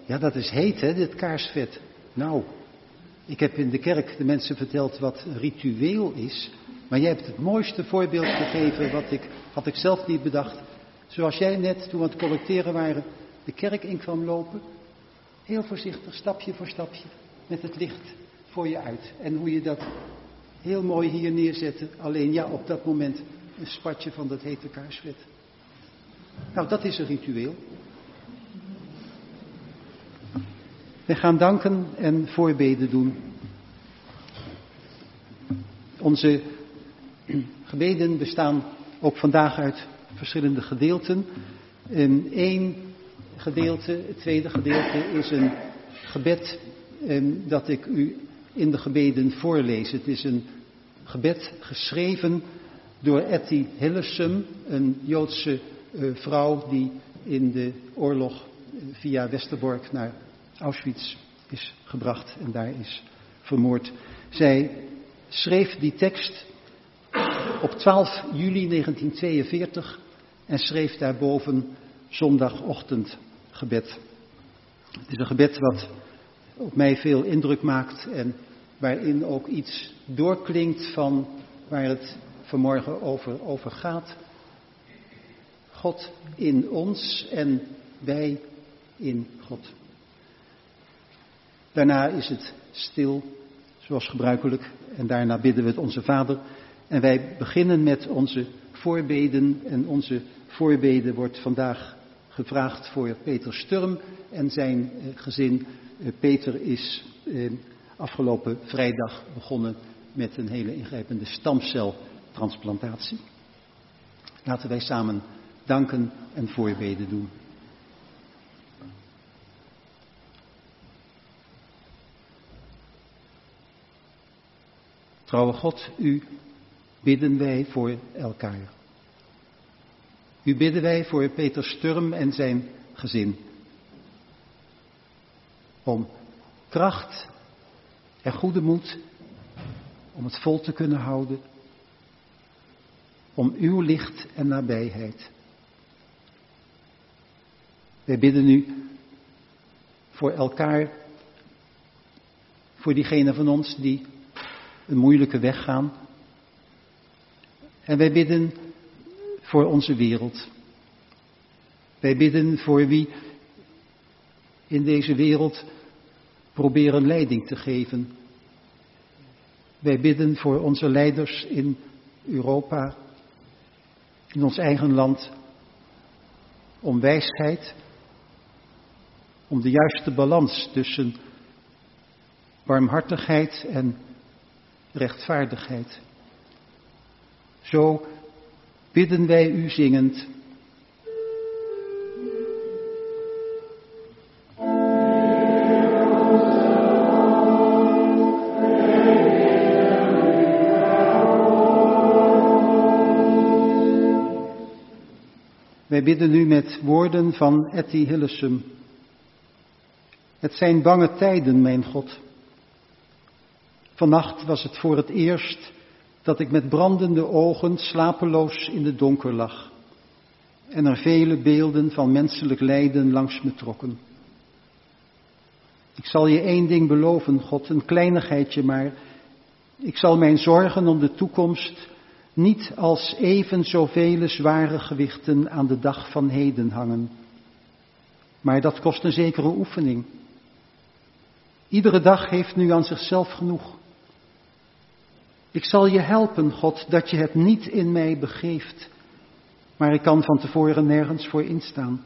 Ja, dat is heet, hè, dit kaarsvet. Nou, ik heb in de kerk de mensen verteld wat ritueel is. Maar jij hebt het mooiste voorbeeld gegeven, had ik zelf niet bedacht. Zoals jij net, toen we aan het collecteren waren, de kerk in kwam lopen. Heel voorzichtig, stapje voor stapje, met het licht voor je uit. En hoe je dat heel mooi hier neerzette. Alleen ja, op dat moment een spatje van dat hete kaarsvet. Nou, dat is een ritueel. We gaan danken en voorbeden doen. Onze gebeden bestaan ook vandaag uit verschillende gedeelten. Eén gedeelte, het tweede gedeelte, is een gebed dat ik u in de gebeden voorlees. Het is een gebed geschreven door Etty Hillesum, een Joodse vrouw die in de oorlog via Westerbork naar Auschwitz is gebracht en daar is vermoord. Zij schreef die tekst op 12 juli 1942 en schreef daarboven zondagochtendgebed. Het is een gebed wat op mij veel indruk maakt en waarin ook iets doorklinkt van waar het vanmorgen over gaat. God in ons en wij in God. Daarna is het stil, zoals gebruikelijk, en daarna bidden we het Onze Vader. En wij beginnen met onze voorbeden en onze voorbeden wordt vandaag gevraagd voor Peter Sturm en zijn gezin. Peter is afgelopen vrijdag begonnen met een hele ingrijpende stamceltransplantatie. Laten wij samen danken en voorbeden doen. Trouwe God, u bidden wij voor elkaar. U bidden wij voor Peter Sturm en zijn gezin. Om kracht en goede moed, om het vol te kunnen houden. Om uw licht en nabijheid. Wij bidden u voor elkaar, voor diegenen van ons die een moeilijke weg gaan. En wij bidden voor onze wereld. Wij bidden voor wie in deze wereld proberen leiding te geven. Wij bidden voor onze leiders in Europa, in ons eigen land, om wijsheid, om de juiste balans tussen barmhartigheid en rechtvaardigheid. Zo bidden wij u zingend. Wij bidden u met woorden van Etty Hillesum. Het zijn bange tijden, mijn God. Vannacht was het voor het eerst dat ik met brandende ogen slapeloos in het donker lag en er vele beelden van menselijk lijden langs me trokken. Ik zal je één ding beloven, God, een kleinigheidje maar. Ik zal mijn zorgen om de toekomst niet als even zoveel zware gewichten aan de dag van heden hangen. Maar dat kost een zekere oefening. Iedere dag heeft nu aan zichzelf genoeg. Ik zal je helpen, God, dat je het niet in mij begeeft, maar ik kan van tevoren nergens voor instaan.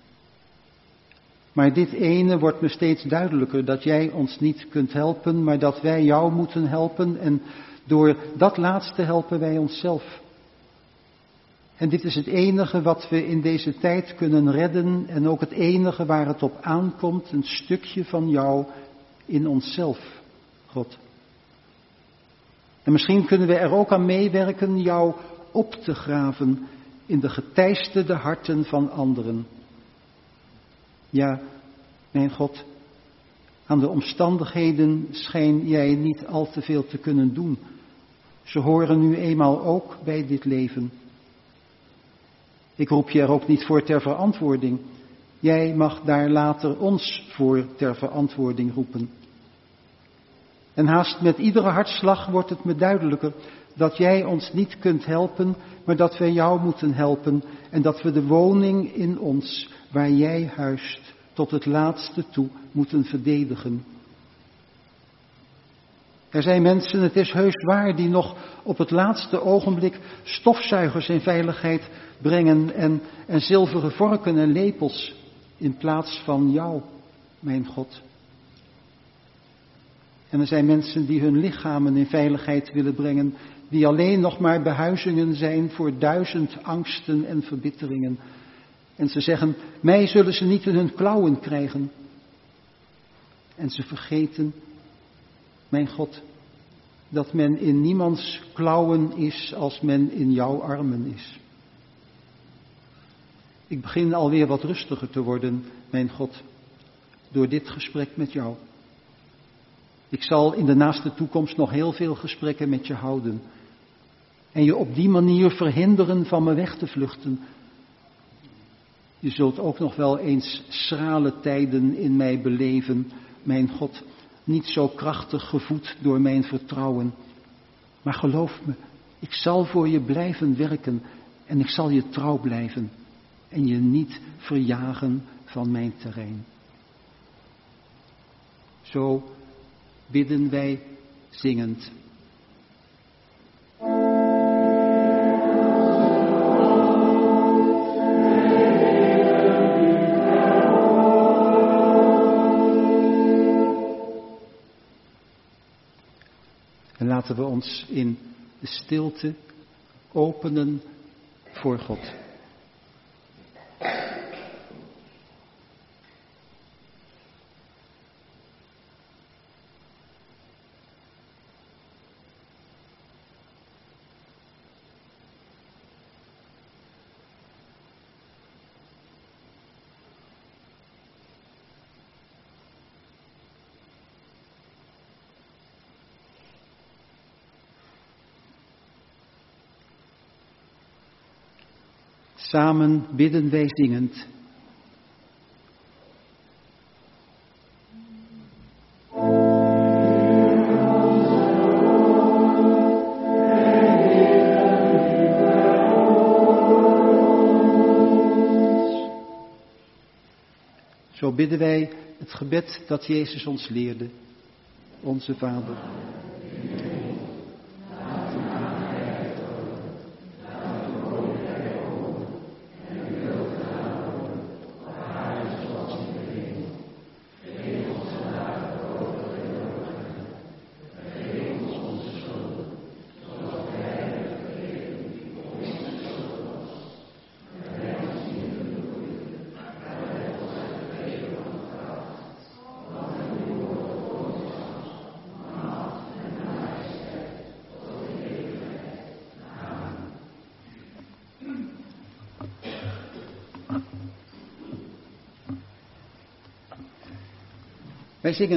Maar dit ene wordt me steeds duidelijker, dat jij ons niet kunt helpen, maar dat wij jou moeten helpen en door dat laatste helpen wij onszelf. En dit is het enige wat we in deze tijd kunnen redden en ook het enige waar het op aankomt, een stukje van jou in onszelf, God. En misschien kunnen we er ook aan meewerken jou op te graven in de geteisterde harten van anderen. Ja, mijn God, aan de omstandigheden schijn jij niet al te veel te kunnen doen. Ze horen nu eenmaal ook bij dit leven. Ik roep je er ook niet voor ter verantwoording. Jij mag daar later ons voor ter verantwoording roepen. En haast met iedere hartslag wordt het me duidelijker dat jij ons niet kunt helpen, maar dat wij jou moeten helpen en dat we de woning in ons, waar jij huist, tot het laatste toe moeten verdedigen. Er zijn mensen, het is heus waar, die nog op het laatste ogenblik stofzuigers in veiligheid brengen en zilveren vorken en lepels in plaats van jou, mijn God. En er zijn mensen die hun lichamen in veiligheid willen brengen, die alleen nog maar behuizingen zijn voor 1000 angsten en verbitteringen. En ze zeggen, mij zullen ze niet in hun klauwen krijgen. En ze vergeten, mijn God, dat men in niemands klauwen is als men in jouw armen is. Ik begin alweer wat rustiger te worden, mijn God, door dit gesprek met jou. Ik zal in de naaste toekomst nog heel veel gesprekken met je houden. En je op die manier verhinderen van me weg te vluchten. Je zult ook nog wel eens schrale tijden in mij beleven, mijn God, niet zo krachtig gevoed door mijn vertrouwen. Maar geloof me, ik zal voor je blijven werken en ik zal je trouw blijven en je niet verjagen van mijn terrein. Zo bidden wij zingend. En laten we ons in de stilte openen voor God. Samen bidden wij zingend. Zo bidden wij het gebed dat Jezus ons leerde. Onze Vader. Wij zingen